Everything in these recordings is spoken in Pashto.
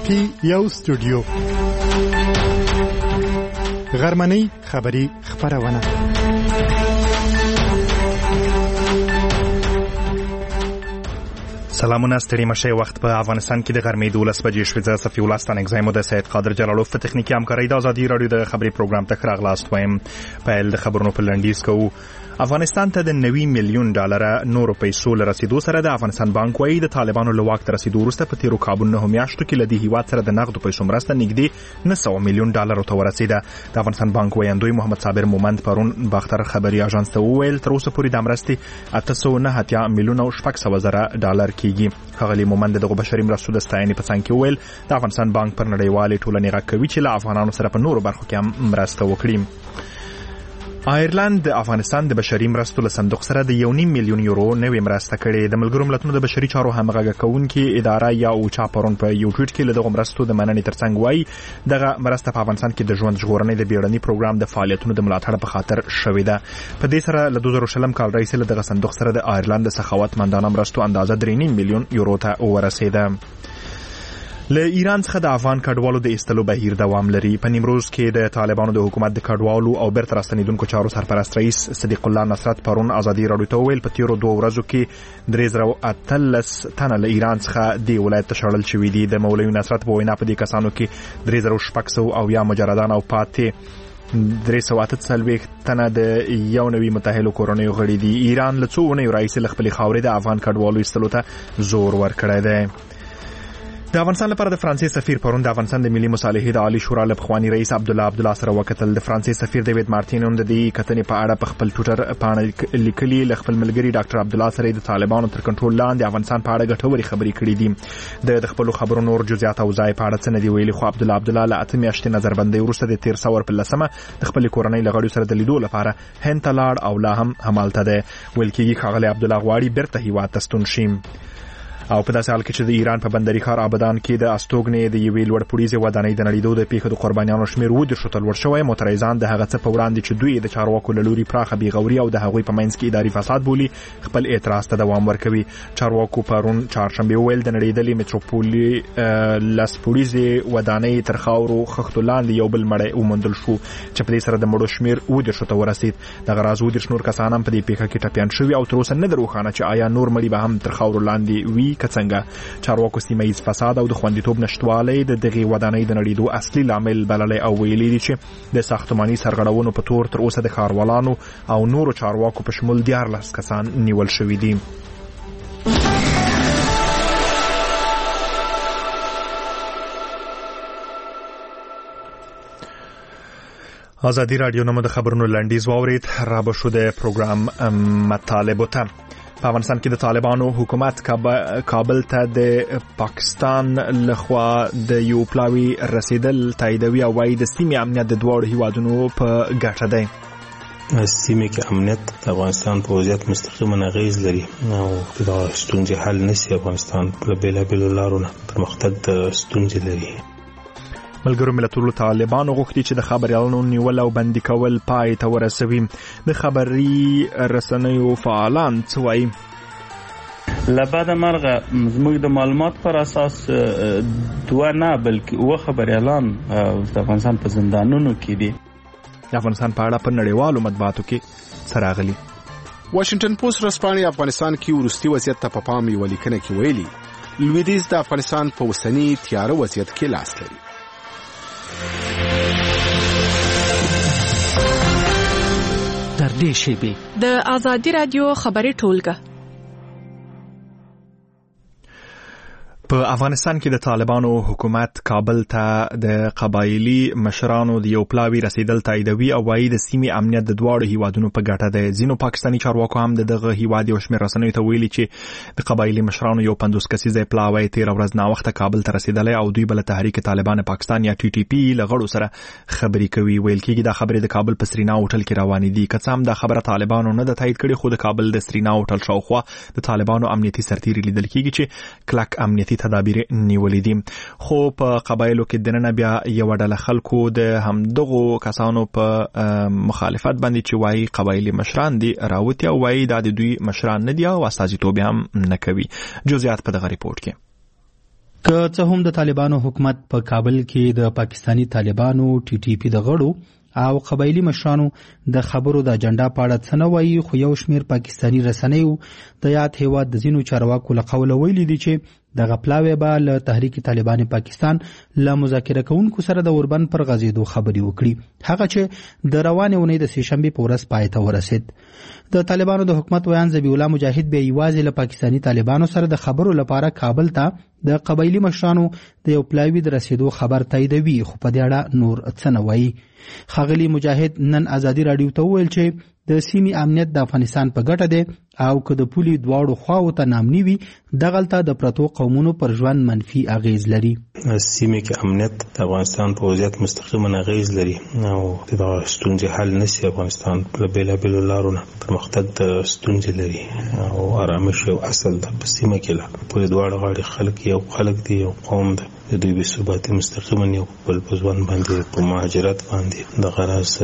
پی یو سټوډیو غرمنۍ خبری خبرونه سلامونه ستړي مشه وخت په افغانستان کې د غرمې 12 بجې شوې. زه صفي الله ستان اگزایم د سید قادر جلالوف په تخنیکی همکارۍ د ازادي رادیو د خبري پروګرام ته راغلاست وایم. په د خبرونو په لنډیز کوو. افغانستان ته د 90 میلیون ډالر نورو پیسو لرسیدو سره د افغانستان بانک وايي د طالبانو له واک ته رسیدو وروسته په تیرو کابو 9 میاشتو کې لدی هیواد سره د نقدو پیسو مرسته نږدې 900 میلیون ډالر ته ورسیده. د افغانستان بانک وایندوی محمد صابر مومند پرون باختر خبري اژانس ته وویل تر اوسه پورې د مرستې 809 میلیون او 600 زره ډالر کېږي. خغلی مومند دغه بشري مرستو د ستاینې په څنګ کې وویل د افغانستان بانک پر نړیوالې ټولنې غږ کوي چې له افغانانو سره په نورو برخو کې هم مرسته وکړي. آیرلند د افغانستان د بشري مرستو له صندوق سره د 1.5 میلیون یورو نوې مرسته کړې. د ملګرو ملتونو د بشري چارو همغږي کوونکې اداره یا اوچا پرون په یو ټویټ کې له دغه مرستو د مننې ترڅنګ وایي دغه مرسته په افغانستان کې د ژوند ژغورنې د بیړني پروګرام د فعالیتونو د ملاتړ په خاطر شوې ده. په دې سره له 2000 کال راهیسې له دغه صندوق سره د آیرلند د سخاوتمندانه مرستو اندازه 3.5 میلیون یورو ته ورسېده. له ایران څخه د افغان کډوالو د ایستلو بهیر دوام لري. په نیمروز کې د طالبانو د حکومت د کډوالو او بیرته راستنیدونکو چارو سرپرست رئیس صدیق الله نصرت پرون ازادي رادیو ته ویل په تیرو 2 ورځو کې 313 تنه له ایران څخه د ولایت ته شړل شوي دي. د مولوي نصرت په وینا په دې کسانو کې 3600 او یا مجردان او پاتې 348 تنه د یو نوي متحلو کورنیو غړي دي. ایران له څو ونیو راهیسې له خپلې خاورې د افغان کډوالو ایستلو ته زور ورکړی دی. د افغانستان لپاره د فرانسې سفیر پرون د افغانستان د ملي مصالحې د عالی شورا له پخوانی رئیس عبدالله سره وکتل. د فرانسې سفیر ډیوډ مارټین هم د دې کتنې په اړه په خپل ټویټر باندې لیکلي له خپل ملګری ډاکټر عبدالله سره د طالبانو تر کنټرول لاندې افغانستان په اړه ګټورې خبرې کړې دي. د خپل خبرو نور جزئیات او ځای په اړه څه نه دی ویلي، خو عبدالله له 8 میاشتې نظربندۍ وروسته د 13 په لسمه د خپل کورنۍ له غړو سره د لیدو لپاره هند ته لاړ او لا هم همالته دی. ویل کېږي ښاغلی عبدالله غواړي بیرته هیواد ته ستون شي. او په داسې حال کې چې د ایران په بندري ښار آبادان کې د استوګنې د یوې لوړ پوړیزې ودانۍ د نړیدو د پیښو د قربانیانو شمېر 10 ته لوړ شوی. معترضان د هغه څه په وړاندې چې دوی د چارواکو له لوري پراخه بېغوري او د هغوی په منځ کې اداري فساد بولي خپل اعتراض ته دوام ورکوي. چارواکو پرون چهارشنبه وویل د نړیدلې میټروپولي لس پوړیزې ودانۍ تر خاورو خښتو لاندې یو بل مړی وموندل شو چې په دې سره د مړو شمېر 10 ته ورسید. دغه راز 10 نور کسان هم په دې پیښه کې ټپیان شوي او تر اوسه نه ده روښانه چې آیا نور مړي به هم تر خاورو لاندې وي که څنګه. چارواکو سیمه‌ایز فساد او د خوندیتوب نشټوالی د دغه ودانۍ د نړیدو اصلي لامل بللی او ویلي دي چې د ساختماني سرغړونو په تور تر اوسه د ښاروالانو او نورو چارواکو په شمول 14 کسان نیول شوي دي. ازادي رادیو نامه د خبرونو لنډیز واورید. را به شو د پروګرام مطالبو ته. په افغانستان کې د طالبانو حکومت کابل ته د پاکستان لخوا د یو پلاوي رسیدل تاییدوي او وايي د سیمې امنیت د دواړو هیوادونو په ګټه دی. سیمه کې امنیت د افغانستان په وضعیت مستقیما اغیز لري او د ستونزې حل نشي. افغانستان په بیلابیلو لارو پرمختګ د ستونزې لري. ملګرو ملتونو طالبانو غوښتي چې د خبريالانو نیول او بندي کول پای ته ورسوي. د خبري رسنیو فعالان څه وایي؟ لبعد مرغه زموږ د معلومات پر اساس 2 نه بلکې 2 خبريالان د افغانستان په زندانونو کې دي. د افغانستان په اړه په نړیوالو مطبوعاتو کې سراغلي. واشنگټن پوسټ ورځپاڼې افغانستان کې ورستي وضعیت ته په پام یې ولیکنه کې ویلي لویدیځ د افغانستان په وسنی تیاره وضعیت کې لاس لري. در دې شیبې د ازادي رادیو خبري ټولګه. په افغانستان کې د طالبانو حکومت کابل ته د قبایلی مشرانو د یو پلاوي رسیدل تاییدوي او وايي د سیمې امنیت د دواړو هیوادونو په ګټه دی. ځینو پاکستاني چارواکو هم دغه هیواد یو شمېر رسنیو ته ویلي چې د قبایلی مشرانو یو 50 کسیزه پلاوی 13 ورځ ناوخته کابل ته رسیدلی او دوی بل تحریک طالبان پاکستان یا ټي ټي پی لغړو سره خبري کوي. ویل کېږي دا خبره د کابل په سرینا هوټل کې روانې دي. که څه هم دا خبره طالبانو نه ده تایید کړې، خو د کابل د سرینا هوټل شاوخوا د طالبانو امنیتي سرتیري لیدل کېږي چې کلک امنیتي تدابیر نیولې دي. خو په قبایلو کې دننه بیا یو ډله خلکو د همدغو کسانو په مخالفت باندې چې وایي قبایلی مشران دي راوتی او وایي دا د دوی مشران نه دي او استازیتوب هم نه کوي. جزئیات په دغه ریپورت کې. که څه هم د طالبانو حکومت په کابل کې د پاکستانی طالبانو TTP د غړو او قبایلی مشرانو د خبرو د اجنډا په اړه څه نه وایي، خو یو شمېر پاکستانی رسنیو د یاد هیواد د ځینو چارواکو له قوله ویلي دي چې دغه پلاوی به له تحریک طالبان پاکستان له مذاکره کوونکو سره د اوربند پر غځېدو خبرې وکړي، هغه چې د روانې اونۍ د سهشنبې په ورځ پای ته ورسید. د طالبانو د حکومت ویان ذبیح الله مجاهد به یوازې له پاکستانی طالبانو سره د خبرو لپاره کابل ته د قبایلی مشرانو د یو پلاوی د رسیدو خبر تاییدوي، خو په دې اړه نور څه نه وایي. ښاغلي مجاهد نن ازادي راډیو ته وویل چې د سیمې امنیت د افغانستان په ګټه دی او که د پولې دواړو خواو ته نامني وي دغلته د پرتو قومونو پر ژوند منفي اغیز لري. سیمه کې امنیت د افغانستان په وضعیت مستقیما اغیز لري او د ستونزې حل نشي. افغانستان په بیلابیلو لارو نه پرمختګ د ستونزې لري او آرامش یو اصل د سیمه کې لا په دواړو غاړي خلک یو خلک دی یو قوم دی د دوی به ثباتي مستقیما یو بل په ځوان باندې په مهاجرت باندې د غرض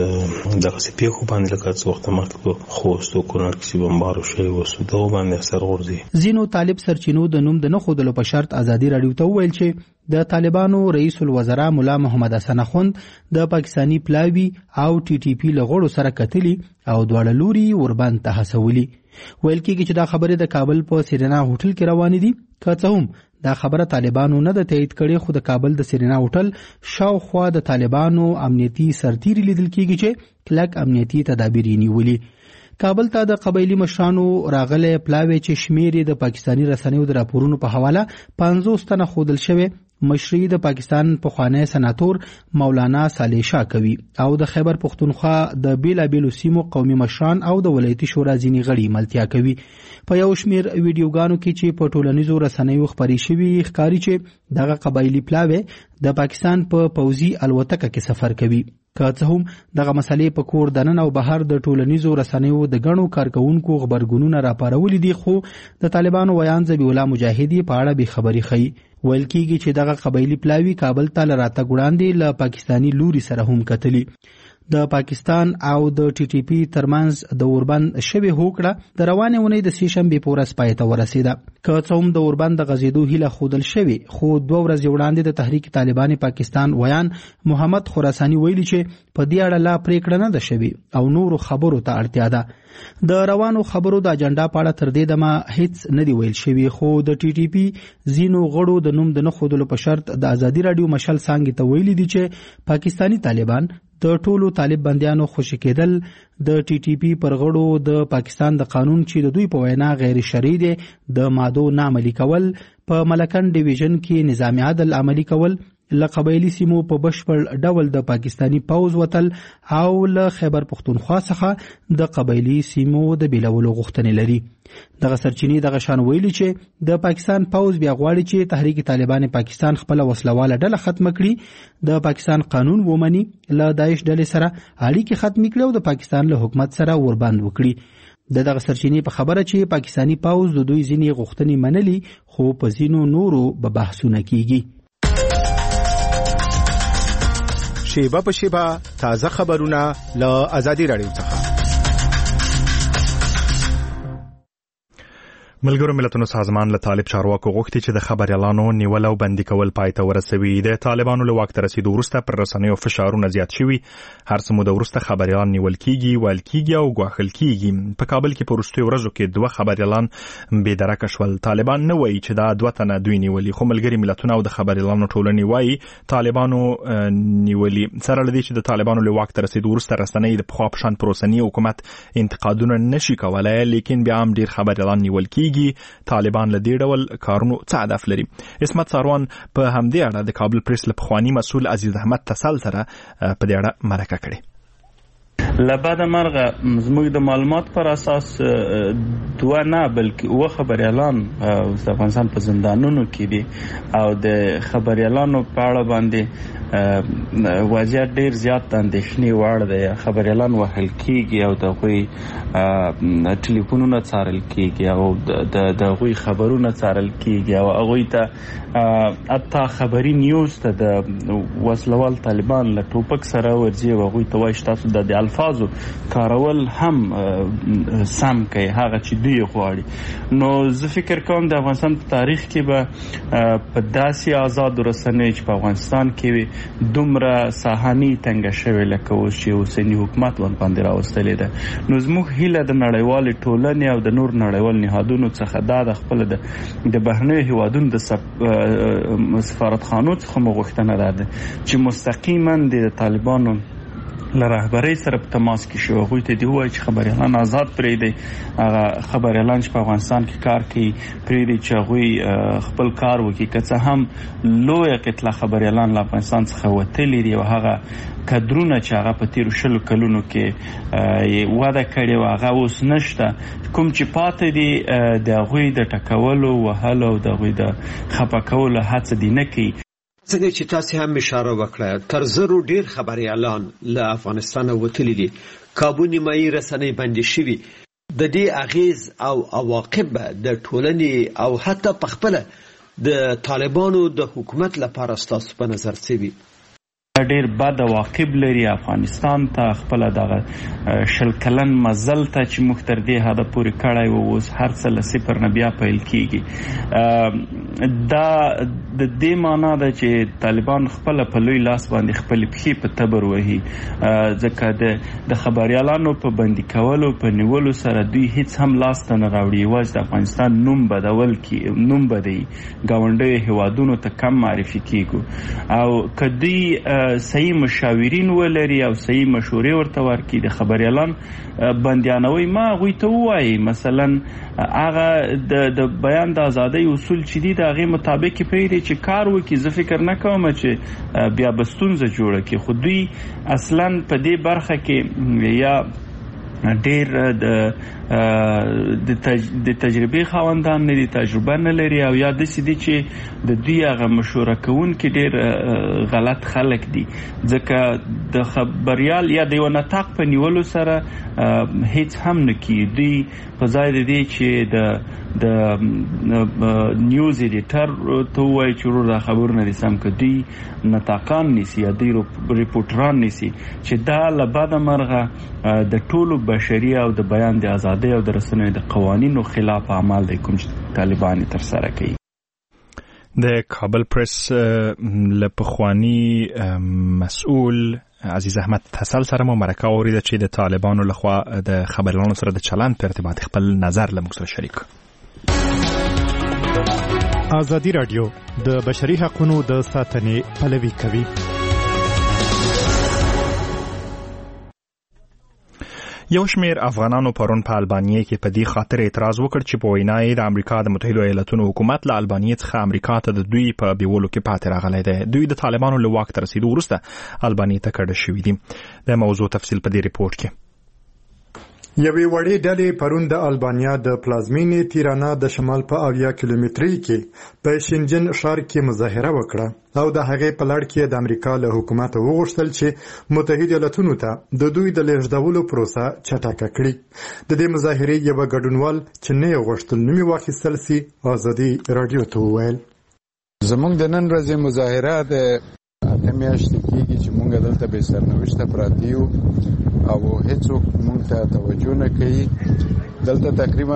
د سپیخو باندې لکه څه وخت مخکې خوستو کونړ کې بمبارو شوی و سودو باندې اثر غورځي. ځینو طالب سرچینو د نوم د نه ښودلو په شرط ازادي راډیو ته وویل چې د طالبانو رئیس الوزرا مولا محمد حسن اخوند د پاکستانی پلاوی او TTP له غړو سره کتلي او دواړه لوري اوربند ته هڅولي. ویل کېږي چې دا خبرې د کابل په سیرینا هوټل کې روانې دي، که څه هم دا خبره طالبانو نه د تایید کړي، خو د کابل د سیرینا هوټل شاوخوا د طالبانو امنیتي سرتیري لیدل کېږي چې کلک امنیتي تدابیر یې نیولي. کابل ته د قبایلی مشرانو راغلی پلاوی چې شمېر د پاکستانی رسنیو د راپورونو په حواله 50 تنه ښودل شوی مشري د پاکستان پخوانی سناتور مولانا صالح شاه کوي او د خیبر پختونخوا د بیلابیلو سیمو قومي مشران او د ولایتي شورا ځینې غړي ملتیا کوي. په یو شمېر ویډیوګانو کې چې په ټولنیزو رسنیو خپرې شوي ښکاري چې دغه قبایلی پلاوی د پاکستان په پوځي الوتکه کې سفر کوي. که څه هم دغه مسلې په کور دننه او بهر د ټولنیزو رسنیو د ګڼو کارکونکو خبرګونونه راپارولي دي، خو د طالبانو ویان ذبیح الله مجاهد په اړه به خبري ښیي. ویل کېږي چې دغه قبایلی پلاوی کابل ته له راتګ وړاندې له پاکستانی لوري سره هم کتلي. د پاکستان او د TTP ترمنځ د اوربند شوې هوکړه د روانې اونۍ د سهشنبې په ورځ پای ته ورسېده. که څه هم د اوربند د غځېدو هیله ښودل شوې، خو 2 ورځې وړاندې د تحریک طالبان پاکستان ویان محمد خراساني ویلي چې په دې اړه لا پریکړه نه ده شوې او نورو خبرو ته اړتیا ده. د روانو خبرو د اجنډا په اړه تر دې دمه هیڅ نه دی ویل شوی، خو د TTP ځینو غړو د نوم د نه ښودلو په شرط د ازادي راډیو مشل څانګې ته ویلي دي چې پاکستانی طالبان د ټولو طالب بندیانو خوشي کېدل د TTP پر غړو د پاکستان د قانون چې د دوی په وینا غیر شرعي دی د مادو نامعلي کول، په ملکن ډیویژن کې نظام عدل عملی کول، له قبایلی سیمو په بشپړ ډول د پاکستانی پوځ وتل او له خیبر پختونخوا څخه د قبایلی سیمو د بیلولو غوښتنې لري. دغه سرچینې دغه شان ویلي چې د پاکستان پوځ بیا غواړي چې تحریک طالبان پاکستان خپل وسلواله ډله ختم کړي، د پاکستان قانون ومني، له داعش ډلې سره اړیکې ختم کړي او د پاکستان له حکومت سره وربند وکړي. دغه سرچینې په خبره چې پاکستانی پوځ د دوی ځینې غوښتنې منلي، خو په ځینو نورو به بحثونه کیږي. شیبه په شیبه تازه خبرونه له ازادي راډیو څخه. ملګرو ملتونو سازمان له طالب چارواکو غوښتي چې د خبريالانو نیول او بندي کول پای ته ورسوي. د طالبانو له واک ته رسیدو وروسته پر رسنیو فشارونه زیات شوي، هر څه مو د وروسته خبريالان نیول کیږي، ویل کیږي او ګواښل کیږي. په کابل کې په وروستیو ورځو کې 2 خبريالان بې درکه شول. طالبان نه وایي چې دا 2 تنه دوی نیولي، خو ملګري ملتونه او د خبريالانو ټولنې وایي طالبانو نیولي. سره لدی چې د طالبانو له واک ته رسیدو وروسته رسنۍ د پخوا په شان پر اوسني حکومت انتقادونه نشي کولای، لیکن بیا هم ډیر خبريالان نیول کیږي. طالبان له دې ډول کارونو څه هدف لري؟ اسمت ساروان په همدې اړه د کابل پریس له پخواني مسؤل عزیز احمد تسل سره په دې اړه مرکه کړې. لبعد مرغه زموږ د معلومات پر اساس 2 نه بلکې 2 خبريالان د افغانستان په زندانونو کې دي او د خبريالانو په اړه باندې وضعیت ډیر زیات اندېښنې وړ دی. خبریالان وهل کیږي او د هغوی ټلیفونونه څارل کیږي او د هغوی خبرونه څارل کیږي او هغوی ته حتی خبري نیوز ته د وسلوال طالبان له ټوپک سره ورځي او هغوی ته وایي تاسو د الفاظو کارول هم سم کوي هغه چې دوی غواړي. نو زه فکر کوم د افغانستان په تاریخ کې به په داسې آزادو رسنیو چې په افغانستان کې وي دومره ساحاني تنګه شوې لکه اوس چې اوسني حکومت ورباندې راوستلې ده. نو زموږ هیله د نړیوالې ټولنې او د نور نړیوال نهادونو څخه دا د خپل د بهرنیو هیوادونو د سفارتخانو څخه مو غوښتنه ده چې مستقیما د طالبانو له رهبرۍ سره په تماس کې شو. هغوی ته دې ووایي چې خبریالان آزاد پرېږدئ. هغه خبریالان چې په افغانستان کې کار کوي پرېږدئ چې هغوی خپل کار وکړي. که څه هم لویه قطله خبریالان له افغانستان څخه وتلي دي او هغه کدرونه چې هغه په تیرو 20 کلونو کې وده کړې وه هغه اوس نشته. کوم چې پاتې دي د هغوی د ټکولو وهلو او د هغوی د خفه کولو هڅه دې نه کوي. څنګه چې تاسو هم اشاره وکړه تر زرو ډیر خبريالان له افغانستان وتلي دي. کابو نیمایي رسنۍ بندي شوي. د دې اغیز او عواقب د ټولنې او حتی په خپل د طالبانو د حکومت لپاره ستاسو په نظر څه وي؟ ډیر بد عواقب لري. افغانستان ته خپل دغه 20 کلن مزل ته چې موږ تر دې حده پورې کړی و اوس هر څه له صفر نه بیا پیل کیږي. دا د دې معنا ده چې طالبان خپل په لوی لاس باندې خپل پښې په تبر وهي ځکه د خبريالانو په بندي کولو په نیولو سره دوی هیڅ هم لاس ته نه راوړي. یوازې د افغانستان نوم بدول کی نوم بدی گاونډي هیوادونو ته کم معرفي کیږي او کدی صحیح مشاورین ولري او صحیح مشورې ورته ورکړي د خبريالان بندیانوي ما غوي ته وایي مثلا هغه د بیان د ازادۍ اصول چې دي د هغه مطابق پرېږدي چې کار وکړي. زه فکر نه کوم چې بیا بستونزه جوړه کړي. خو دوی اصلا په دې برخه کې یا ډیر د تجربه خواندان نه دي تجربه نه لري او یا د سې دي چې د دوی هغه مشوره کوونکي ډیر غلط خلک دي ځکه د خبريال یا د یو نطاق په نیولو سره هیڅ هم نه کوي. دوی په ځای د دې چې د نیوز ایډیټر ته وایي چې ورور دا خبرونه دي سم که دوی نطاقان نیسي یا دوی ریپورټران نیسي چې دا له بده مرغه د ټولو بشري او د بیان د ازادۍ او د رسنیو د قوانینو خلاف اعمال دی کوم چې طالبان ترسره کوي. د کابل پریس له پخواني مسؤل عزیز احمد حسن سره مو مرکه اوریده چې د طالبانو لخوا د خبريالانو سره د چلند په ارتباط خپل نظر له موږ سره شریک. ازادي رادیو د بشري حقوقو د ساتنې پلوي کوي. یو شمیر افغانانو پرون په البانیه کې په دې خاطر اعتراض وکړ چې په وینا یې د امریکا د متحده ایالاتونو حکومت له البانیه څخه امریکا ته د دوی په بیولو کې پاتې راغلی دی. دوی د طالبانو له واک ته رسیدو وروسته البانیه ته کډه شوي دي. د موضوع تفصیل په دې ریپورت کې. یوې وړې ډلې پرون د البانیا د پلازمینې تیرانا د شمال په 80 کیلومترۍ کې په شینجن ښار کې مظاهره وکړه او د هغې په لړ کې د امریکا له حکومت وغوښتل چې متحده ایالاتونو ته د دوی د لېږدولو پروسه چټکه کړي. د دې مظاهرې یو ګډونوال چې نه غوښتل نومي واخیستل سي ازادي رادیو ته وویل زموږ د نن ورځې مظاهره د میاشتې کېږي چې موږ دلته بې سرنوشته پراته یو او هیڅوک موږ ته توجه نه کوي. دلته تقریبا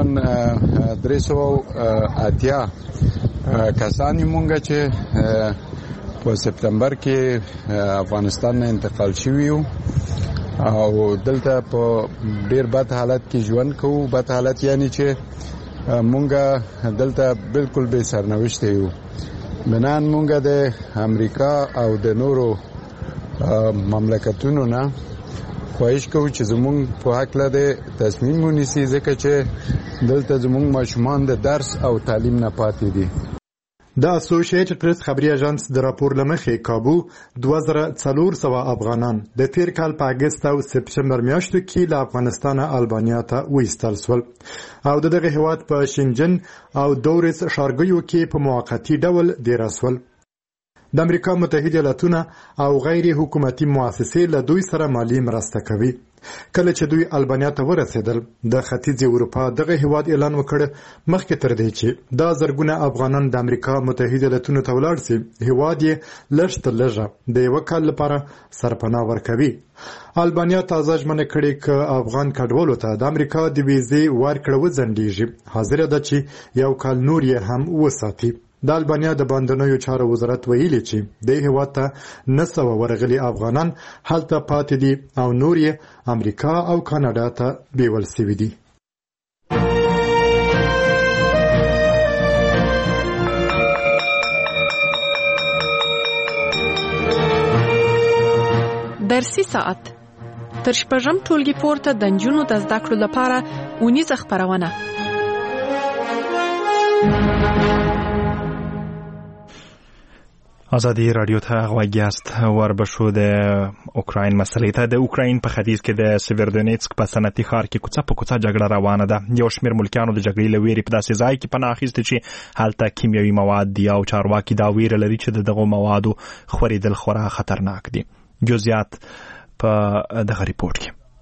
380 کسان موږ چې په سپتمبر کې افغانستان نه انتقال شوي یو او دلته په ډیر بد حالت کې ژوند کوو. بد حالت یعنی چې موږ دلته بالکل بې سرنوشته یو. بنان مونږ د امریکا او د نورو مملکتونو نه خواهش کوو چې زمونږ په حق لده تصمیم ونیسي ځکه چې دلته زمونږ ماشومان د درس او تعلیم نه پاتې دي. د اسوسییټډ پریس خبري اژانس د راپور لمخې کابو 2400 افغانان د تیر کال په اگست او سپتمبر میاشتو کې له افغانستان البانیا ته وایستل شول او دغه هیواد په شینجن او دورس ښارګیو کې په موقتی ډول دیر اسول. د امریکا متحده ایالاتونه او غیر حکومتي مؤسسې له دوی سره مالی مرسته کوي. کله چې دوی البانیا ته ورسېدل د ختیځې اروپا دغه هیواد اعلان وکړ مخکې تر دې چې دا زرګونه افغانان د امریکا متحده ایالاتونو ته ولاړ سي هیواد یې لږ تر لږه د یو کال لپاره سرپناه ورکوي. البانیا تازه ژمنه کړې ک افغان کډوالو ته د امریکا د ویزې ورکړه وځنډیږي حاضر ده چې یو کال نور یې هم وساتي. د البانیا د باندنیو چارو وزارت ویلي چې د هیواد ته 900 ورغلي افغانان هلته پاتې دي او نور یې امریکا او کاناډا ته بیول شوي دي. درسي ساعت تر شپږم ټولګي پورته د نجونو د زده کړو لپاره اونیزه خپرونه. آزادی رادیو ته غوږ یاست. وربشو د اوکراین مسلې ته. د اوکراین په ختیځ کې د سیویرودونیتسک په صنعتي ښار کې کوڅه په کوڅه جګړه روانه ده. یو شمېر ملکیانو د جګړې له ویرې په داسې ځای کې پناه اخیستې چې هلته کیمیاوي مواد دي او چارواکي دا ویره لري چې د دغو موادو خورېدل خورا خطرناک دي. جزئیات په دغه ریپورت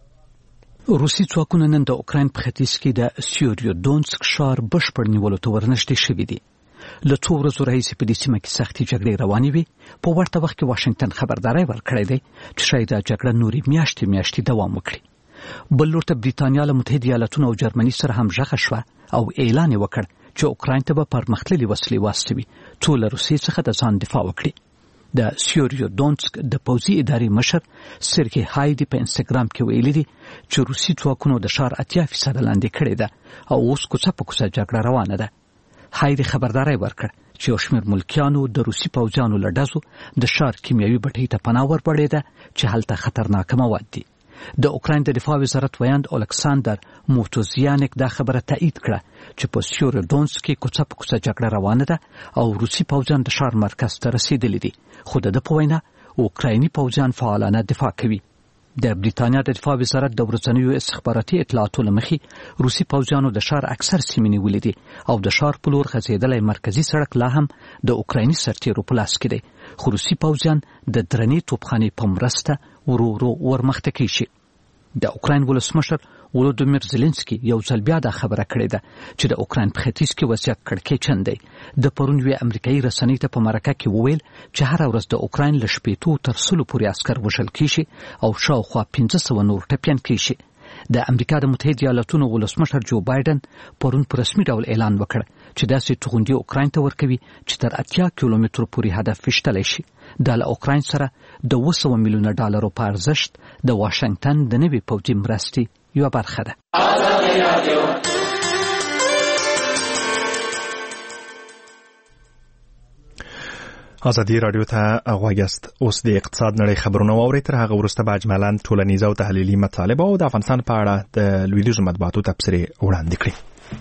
کې. روسي ځواکونه نن د اوکراین په ختیځ کې د سیوریودونسک ښار بشپړ نیولو ته ورنږدې شوي دي. له څو ورځو راهیسې په دې سیمه کې سختې جګړې روانې وي. په ورته وخت کې واشنګټن خبرداری ورکړی دی چې شاید دا جګړه نورې میاشتې دوام وکړي. بل لور ته بریتانیا له متحده ایالاتونو او جرمني سره هم غږ شوه او اعلان وکړ چې اوکراین ته به پرمختللې وسلې واستوي څو له روسیې څخه د ځان دفاع وکړي. د سیوریودونسک د پوځي ادارې مشر سرګی هایدي په انستګرام کې ویلي دي چې روسي ځواکونو د ښار 80% لاندې کړی ده او اوس کوڅه په کوڅه جګړه روانه ده. هایدي خبرداری ورکړ چې یو شمېر ملکیانو د روسي پوځیانو له ډزو د ښار کیمیاوي بټۍ ته پناه وربړېده چې هلته خطرناکه مواد دي. د اوکراین د دفاع وزارت ویاند الکساندر موتوزیانک دا خبره تایید کړه چې په سیوریودونسک کې کوڅه په کوڅه جګړه روانه ده او روسي پوځیان د ښار مرکز ته رسیدلي دي خو د په وینا اوکرایني پوځیان فعالانه دفاع کوي. د بریتانیا د دفاع وزارت د ورځنیو استخباراتي اطلاعاتو له مخې روسي پوځیانو د ښار اکثر سیمې نیولې دي او د ښار په لور غځېدلی مرکزي سړک لا هم د اوکرایني سرتیرو په لاس کې دی خو روسي پوځیان د درنې توپخانې په مرسته ورو ورو ورمخته کیږي. د اوکراین ولسمشر ولودیمیر زيلنسکي یو ځل بیا دا خبره کړې ده چې د اوکراین په ختیځ کې وضعیت کړکېچن دی. د پرون یوې امریکایي رسنۍ ته په مرکه کې وویل چې هره ورځ د اوکراین له 80 تر 100 پورې عسکر وژل کیږي او شاوخوا 1500 نور ټپیان کیږي. د امریکا د متحده ایالاتونو ولسمشر جو بایدن پرون په رسمي ډول اعلان وکړ چې داسې توغندي اوکراین ته ورکوي چې تر 80 کیلومترو پورې هدف وشتلی شي. دا له اوکراین سره د 200 میلیونه ډالرو په ارزښت د واشنګټن د نوي پوځي مرستې یو برخه ده. آزادی رادیو ته غوږ یاست. اوس د اقتصاد نړۍ خبرونه واورئ. تر هغه وروسته به اجمالاً ټولنیز او تحلیلي مطالب او د افغانستان په اړه د لویدیځو مطبوعاتو تبصرې وړاندې کړي.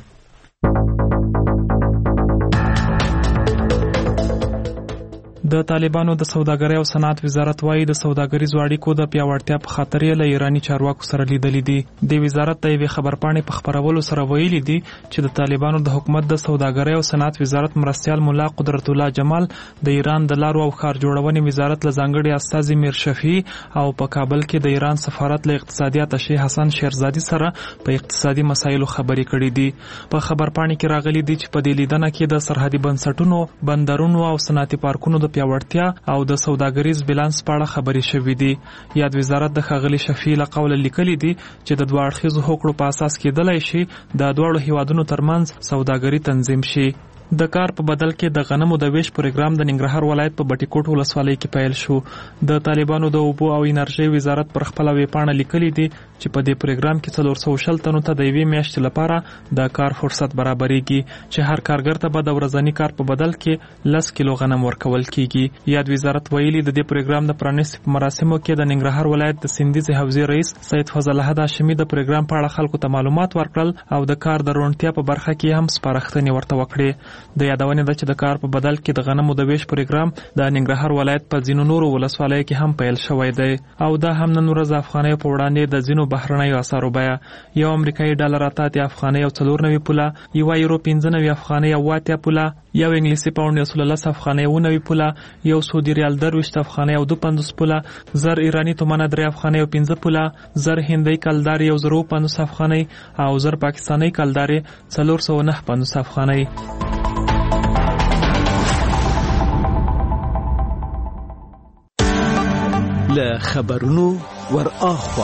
د طالبانو د سوداګرۍ او صنعت وزارت وايي د سوداګریزو اړیکو د پیاوړتیا په خاطر یې له ایرانی چارواکو سره لیدلې دي. د وزارت د یوې خبرپاڼې په خبرولو سره ویلي دي چې د طالبانو د حکومت د سوداګرۍ او صنعت وزارت مرستیال مولا قدرت الله جمال د ایران د لارو او ښار جوړونې وزارت له ځانګړي استازي میر شفیع او په کابل کې د ایران سفارت له اقتصادي اتشې حسن شیرزادي سره په اقتصادي مسایلو خبرې کړې دي. په خبرپاڼې کې راغلي دي چې په دې لیدنه کې د سرحدي بنسټونو، بندرونو او صنعتي پارکونو د پیاوړتیا او د سوداګریز بیلانس په اړه خبرې شوې دي. یاد وزارت د ښاغلي شفیع له قوله لیکلي دي چې د دوه اړخیزو هوکړو په اساس کېدلی شي د دواړو هیوادونو ترمنځ سوداګري تنظیم شي. د کار په بدل کې د غنمو د ویش پروګرام د ننګرهار ولایت په بټي کوټ ولسوالۍ کې پیل شو. د طالبانو د اوبو او انرژي وزارت پر خپل ویبپاڼه لیکلي دي چې په دې پروګرام کې 440 تنو ته د یوې میاشتې لپاره د کار فرصت برابرېږي چې هر کارګر ته به د ورځني کار په بدل کې 10 کیلو غنم ورکول کیږي. یاد وزارت ویلي د دې پروګرام د پرانیستي په مراسمو کې د ننګرهار ولایت د سندیز حوزې رئیس سید فضل احد هاشمي د پروګرام په اړه خلکو ته معلومات ورکړل او د کار د روڼتیا په برخه کې هم سپارښتنې ورته وکړې. د یادونې ده چې د کار په بدل کې د غنمو د ویش پروګرام د ننګرهار ولایت په ځینو نورو ولسوالیو کې هم پیل شوی دی او دا هم نن ورځ افغانۍ په وړاندې د ځینو بهرنیو اسعارو بیه یو امریکایي ډالر 88 افغانۍ او 94 پوله، یو یورو 95 افغانۍ او 80 پوله، یو انګلیسي پاوند 110 افغانۍ او 90 پوله، یو سعودي ریال 20 افغانۍ او 52 پوله، زر ایرانی تومانه 3 افغانۍ او 15 پوله، زر هندۍ کلدار 150 افغانۍ او زر پاکستانی کلدار 409 افغانۍ. له خبرونو ور اخوا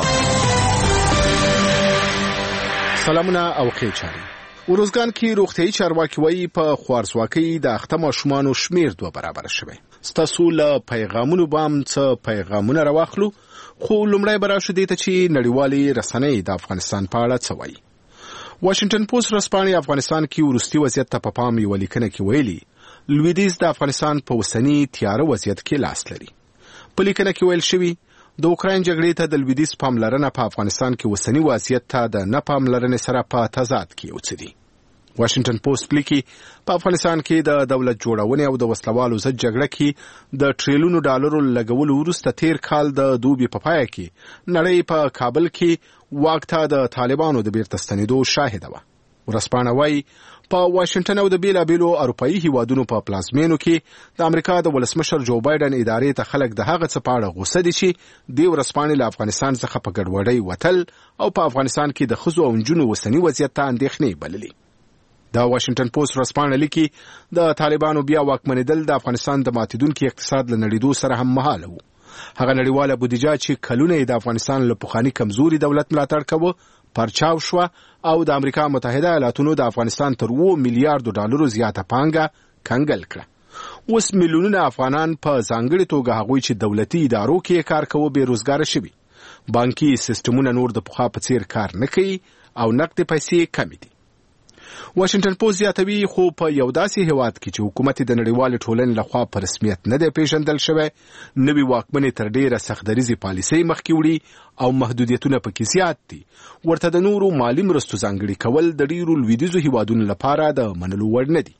سلامونه او خیر چاري. ورزګان کې روغتيایي چارواکي وایي په خوارزواکۍ د اخته ماشومانو شمیر 2 برابر شوی. ستاسو له پیغامونو بام څه پیغامونه راوخلو، خو لومړی براشه دي ته چې نړیوالي رسنۍ د افغانستان په اړه څه وایي. واشنگټن پوسټ رسپانې افغانستان کې ورستي وضعیت ته په پام یو لیکنه کې ویلي لویدیځ د افغانستان په وسنی تیاره وضعیت کې لاس لري. په لیکنه کې ویل شوی د اوکراین جګړې ته د لویدیځ پاملرنه په افغانستان کې وسنی وضعیت ته د نه پاملرنې سره په تضاد کې اوسېدي. واشنگټن پوسټ لیکي په افغانستان کې د دولت جوړونې او د وسلوالو ضد جګړه کې د ټریلیونو ډالرو لګولو وروسته تیر کال د دوبي په پای کې نړۍ په کابل کې واک ته د طالبانو د بیرته ستنېدو شاهده وه. ورسپانه وايي په واشنگټن او د بیلابیلو اروپایي هیوادونو په پلازمینو کې د امریکا د ولسمشر جو بایدن ادارې ته خلک د هغه څه په اړه غوسه دي چې د ورسپانې له افغانستان څخه په ګډوډۍ وتل او په افغانستان کې د ښځو او نجونو وسنی وضعیت ته اندېښنې بللي. د واشنگټن پوسټ ورسپانه لیکي د طالبانو بیا واکمنېدل د افغانستان د ماتیدونکو اقتصاد له نړیدو سره هم مهاله وو. هغه نړیواله بودیجه چې کلونه د افغانستان له پخواني کمزوري دولت ملاتړ کوي پرچاو شو او د امریکا متحده ایالاتونو د افغانستان تر 2 میلیارډ ډالرو زیاته پانګه کنګل کړه. اوس میلیونونه افغانان په ځانګړي توګه هغوی چې دولتي ادارو کې کار کوي بیروزګار شوي. بانکي سیستمونه نور د پخوا په څیر کار نه کوي او نقد پیسې کم دي. واشنگټن پوسټ زیاتوي خو په یو داسې هیواد کې چې حکومت د نړیوال ټولنې لخوا په رسمیت نه دی پیژندل شوی، نوی واکمنې تر ډیره سختدریزي پالیسۍ مخکې وړي او محدودیتونه پکې زیات دي. ورته د نورو مالی مرستو ځانګړي کول د ډیرو لویدیځو هیوادونو لپاره د منلو وړ نه دي.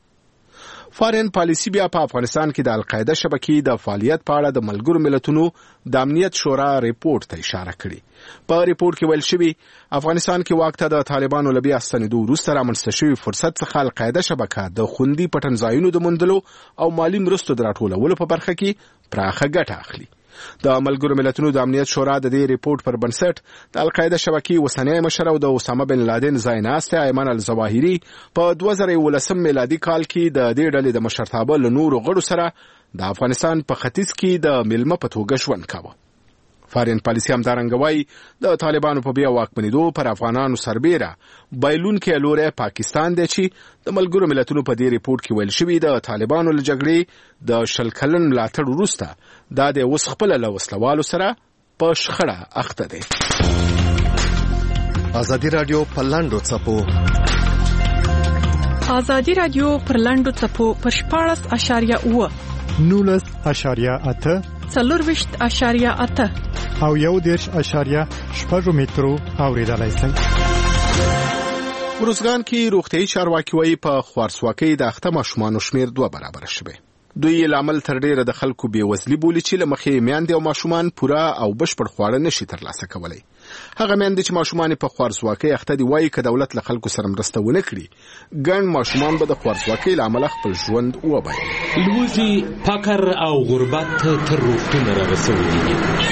فارین پالیسی بیا په افغانستان کې د القاعده شبکې د فعالیت په اړه د ملګرو ملتونو د امنیت شورا ریپورت ته اشاره کړې. په ریپورت کې ویل شوی افغانستان کې واک ته د طالبانو له بیا ستنېدو وروسته رامنځته شوي فرصت څخه القاعده شبکه د خوندي پټنځایونو د موندلو او مالی مرستو د راټولولو په برخه کې پراخه ګټه اخلي. د ملګرو ملتونو د امنیت شورا د دې ریپورت پر بنسټ د القاعده شبکې وسنۍ مشر او د اسامه بن لادن ځایناسته ایمن الظواهري په 2019 میلادي کال کې د دې ډلې د مشرتابه له نورو غړو سره د افغانستان په ختیځ کې د ملمه په توګه ژوند کاوه. فارین پالیسی همدارنګه وایي د طالبانو په بیا واکمنېدو پر افغانانو سربیره بایلونکی لوری پاکستان دی چې د ملګرو ملتونو په دې ریپورت کې ویل شوي د طالبانو له جګړې د 10 کلن ملاتړ وروسته دا د اوس خپل له وسلوالو سره په شخړه اخته دی. ازادي رادیو په لاندو څپو ازادي رادیو پر لاندو څپو پر 14.9 19.8 4.8 او 1.8 مترو اوریدلای شئ. ورزګان کې روغتيایي چارواکي وایي په خوارزواکۍ د اخته ماشومانو شمیر 2 برابر شوی. دوی لامل تر ډیره د خلکو بیوزلي بولی چې لمخې میندې او ماشومان پوره او بشپړ خواړه نشي ترلاسه کولای. هغه میندې چې ماشومان په خوارزواکۍ اخته دي وایي چې دولت له خلکو سره مرسته ونه کړي ګڼ ماشومان به د خوارزواکۍ لامل خپل ژوند وبایي. لوزي فقر او غربت تر روغتون رسولي دي.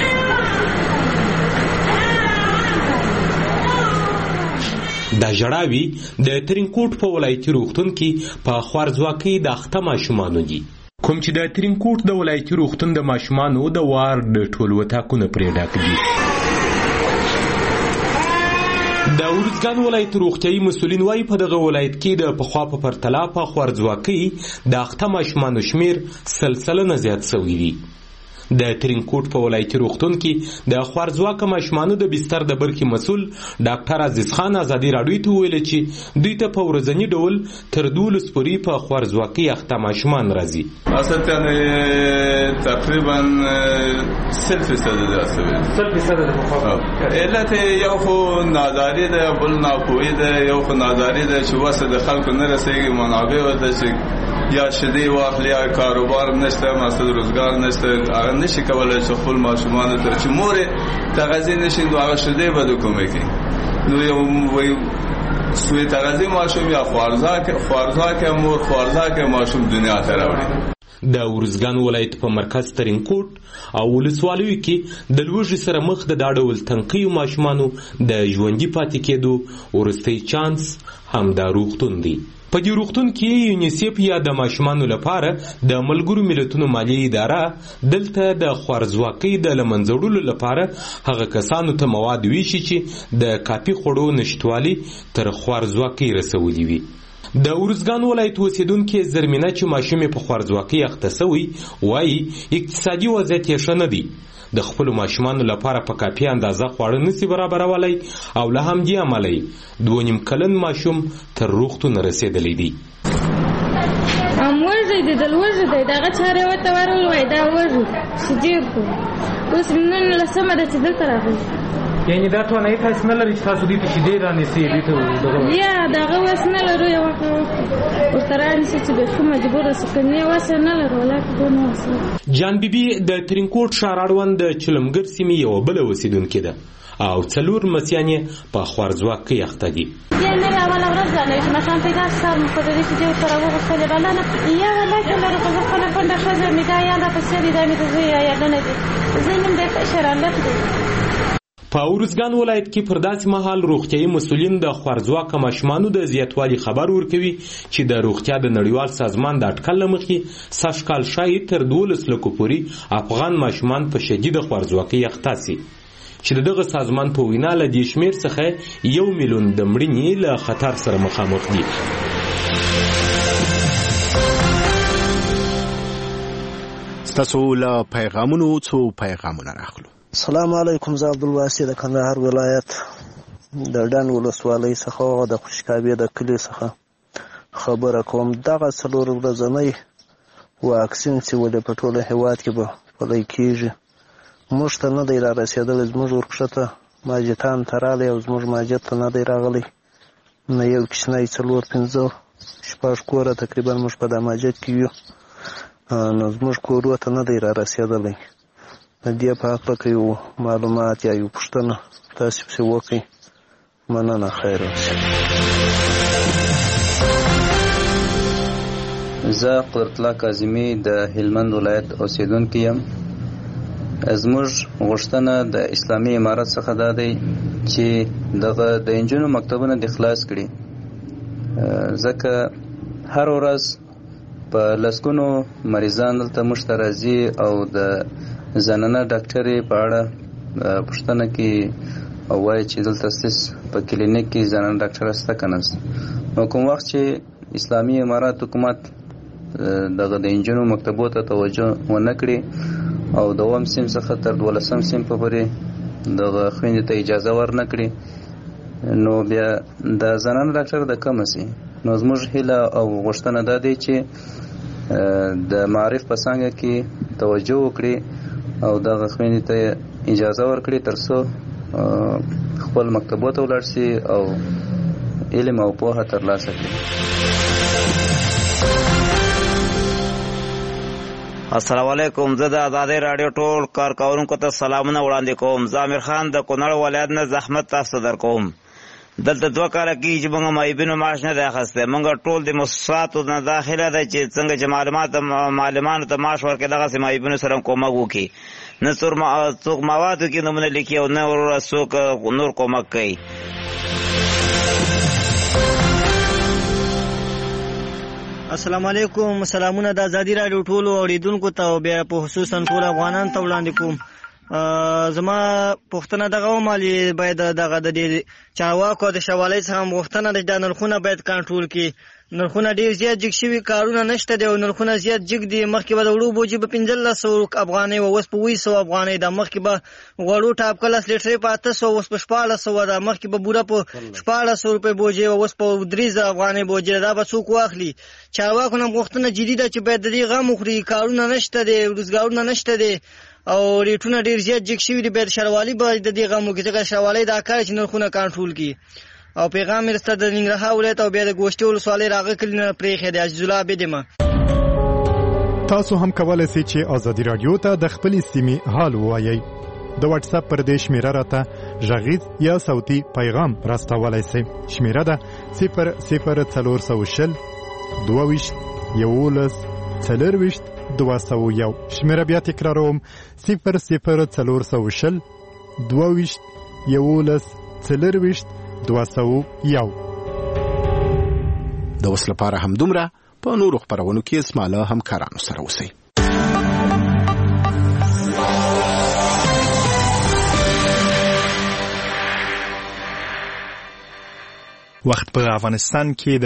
دا جړاوي د ترینکوټ په ولایتي روغتون کې په خوارزواکۍ د اخته ماشومانو دي، کوم چې د ترینکوټ د ولایتي روغتون د ماشومانو د وارډ ټول وټاکونه پرې ډک دي. د ورزګان ولایت روغتيایي مسؤلین وايي په دغه ولایت کې د پخوا په پرتله په خوارزواکۍ د اخته ماشومانو شمیر سلسله نه زیات شوی دی. د ترینکوټ په ولایتي روغتون کې د خوارځواکه ماشومانو د بستر د برخې مسؤل ډاکټر عزیز خان ازادي راډیو ته وویل چې دوی ته په ورځني ډول تر 12 پورې په خوارځواکۍ اخته ماشومان راځي. اصلا تقریبا 0% علت یو خو ناداری ده، بل ناپوهی ده، یو خو ناداری ده چې واسه د خلکو نه رسیږي، منابع ورته چې یا شدی واخلي یا کاروبار نشته، مثلا روزګار نشته، هغه نشي کولای چې خپل ماشومان ته چې مور تغذیه نشي نو هغه شدی به کومه کوي. نو یو وای سوی تغذیه ماشوم یا خوارزاکه مور خوارزاکه ماشوم دنیا ته راوړي. د ارزګان ولایت په مرکز ترینکوټ او ولسوالیو کې د لوږې سره مخ د دا ډول تنقیو ماشومانو د ژوندي پاتې کېدو وروستی چانس همدا روغتون دی. په دې روغتون کې یونیسیف یا د ماشومانو لپاره د ملګرو ملتونو مالی اداره دلته د خوارځواکۍ د له منځه وړلو لپاره هغه کسانو ته مواد ویشي چې د کافي خوړو نشتوالي تر خوارځواکۍ رسولي وي. د ارزګان ولایت اوسیدونکي زرمینه چې ماشومې په خوارځواکۍ اخته سوی وایي اقتصادي وضعیت یې ښه نه دی، د خپلو ماشومانو لپاره په کافي اندازه خواړه نشي برابرولی او له همدې امله 2.5 کلن ماشوم تر روغتون رسېدلی دی. وږی دی، د لوږې دی، دغه چارې ورته ورولوی دا وږي چې ډېر کړو. اوس نن لسمه ده چې دلته راغلي. یعنې دا توانایي تاسې نه لرئ چې تاسو دوی ته شیدې رانیسئ دوی ته یا دغه وس نه لرو یو ورته رانیسئ چې بیخي مجبوره سو که نه وس نه لرو ولاکې دونه وس. جان بیبي د ترینکوټ ښار اړوند د چلمګر سیمې یوه بله اوسیدونکې ده او 4 مسیان یې په خوارځواکۍ اخته دي. یعنې اوله ورځ ده چې ماشوم پیدا شو سر مو خو د دې شیدې ورسره وغوښتلې بلنه یا هلکه لرو خو زه خپله کونډه ښځه مې دا یا راپسې دي دا مې د زوی یادونه دي، زوی نوم دی شرالک دی. په ارزګان ولایت کې پر داسې مهال روغتیايي مسؤلین د خوارځواکه ماشومانو د زیاتوالي خبر ورکوي چې د روغتیا د نړیوال سازمان د اټکل له مخې سږ کال شاید تر 12 لکو پورې افغان ماشومان په شدیده خوارځواکۍ اخته سي، چې د دغه سازمان په وینا له دې شمېر څخه 1 میلیون د مړینې له خطر سره مخامخ دي. ستاسو له پیغامونو څو پیغامونه راخلو. السلام علیکم، زه عبدالواسی د کندهار ولایت د ډنډ ولسوالۍ څخه او د خوشکابې د کلي څخه خبره کوم. دغه 4 ورځنی واکسین چې ولې په ټوله هېواد کې به پلی کېږي موږ ته نه دی را رسېدلی. زموږ ورکښته ماجتان ته راغلی او زموږ ماجت ته نه دی راغلی. نه یو کوچنی 4 5 6 کوره تقریبا موږ په دا ماجت کې یو، نو زموږ کورو ته نه دی را رسېدلی. د دې په هکله که یو معلومات یا یو پوښتنه تاسې پسې وکړئ، مننه، خیر اوسئ. زه قدرت الله کاظمي د هلمند ولایت اوسیدونکی یم. زموږ غوښتنه د اسلامي امارت څخه دا دی چې دغه د انجونو مکتبونه د خلاص کړي، ځکه هر ورځ په لسګونو مریضان دلته موږ ته راځي او د زنانه ډاکټرې په اړه پوښتنه کوي او وایي چې دلته ستاسو په کلینیک کې زنانه ډاکټره شته که نه. نو کوم وخت چې اسلامي امارات حکومت دغه د انجونو مکتبو ته توجه ونه کړي او د 2 سیم څخه تر 12 سیم پورې دغه خویندې ته اجازه ورنه کړي، نو بیا د زنانه ډاکټر د کمه سي. نو زموږ هیله او غوښتنه دا دی چې د معارف په څانګه کې توجه وکړي او دغه خویندې ته اجازه ورکړي تر څو خپل مکتبو ته ولاړ شي او علم او پوهه ترلاسه کړي. السلام علیکم، زه د ازادۍ راډیو ټول کارکوونکو ته سلامونه وړاندې کوم. زه امیر خان د کونړ ولایت نه زحمت تاسو در کوم. دلته 2 کاله کېږي چې موږ معیبینو معاش نه دی اخیستی. موږ ټول د مؤسساتو نه داخله ده چې څنګه چې معلمانو ته معاش ورکړي دغسې معیبینو سره کومک وکړي. نه څوک موادو کې نومونه لیکي او نه څوک نور کومک کوي. السلام علیکم، سلامونه د ازادي راډیو ټولو اوریدونکو ته او بیا په خصوصا ټول افغانانو ته وړاندې کوم. زما پوښتنه دغه ومالي باید دغه د دې چارواکو د شوالۍ څخه غوښتنه ده د نرخونه باید کنټرول کړي. نرخونه ډیر زیات جګ شوي، کارونه نشته دی او نرخونه زیات جګ دي. مخکې به د وړو بوجي په 1500 افغانۍ و، اوس په 200 افغانۍ ده. مخکې به غوړو ټاپکلس لیټرې په 800، اوس په 1400 ده. مخکې به بوره په 1400 روپۍ بوجي و، اوس په 3000 افغانۍ بوجي ده. دا به څوک واخلي؟ چارواکو نه غوښتنه جدي ده چې باید د دې غم وخوري. کارونه نشته دی، روزګارونه نشته دی او ریټونه ډیر زیات جګ شوي دي. باید شروالي باید د دې غم وکړي، ځکه شروالي دا کار چې نرخونه کنټرول کړي. او پیغام مرسته د ننګرهار ولایت او بیا د ګوشتې ولسوالۍ راغلی نه پرېښی دی. عزیز الله بدیمه. تاسو هم کولای شئ چې ازادي رادیو ته د خپلې سیمې حال ووایئ. د واتس اپ پر دې شمیره راته غږیز یا صوتي پیغام راستولای شئ. شمیره ده 00420 22 11 40 201. شمیره بیا تکراروم 00420 22 11 40 201. د اوس لپاره هم دومره. په نورو خپرونو کې اسماله همکارانو سره اوسئ. وخت په افغانستان کې